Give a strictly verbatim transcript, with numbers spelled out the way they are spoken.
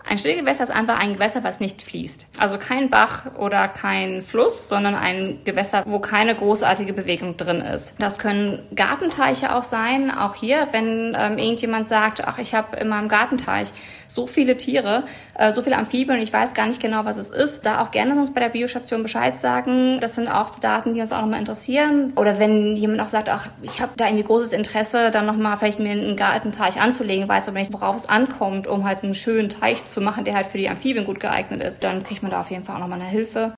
Ein Stillgewässer ist einfach ein Gewässer, was nicht fließt. Also kein Bach oder kein Fluss, sondern ein Gewässer, wo keine großartige Bewegung drin ist. Das können Gartenteiche auch sein. Auch hier, wenn ähm, irgendjemand sagt, ach, ich habe in meinem Gartenteich so viele Tiere, äh, so viele Amphibien und ich weiß gar nicht genau, was es ist, da auch gerne uns bei der Biostation Bescheid sagen. Das sind auch so Daten, die uns auch nochmal interessieren. Oder wenn jemand auch sagt, ach, ich habe da irgendwie großes Interesse, dann nochmal vielleicht mir einen Gartenteich anzulegen, weiß aber nicht, worauf es ankommt, um halt einen schönen Teich zu machen, der halt für die Amphibien gut geeignet ist, dann kriegt man da auf jeden Fall auch nochmal eine Hilfe.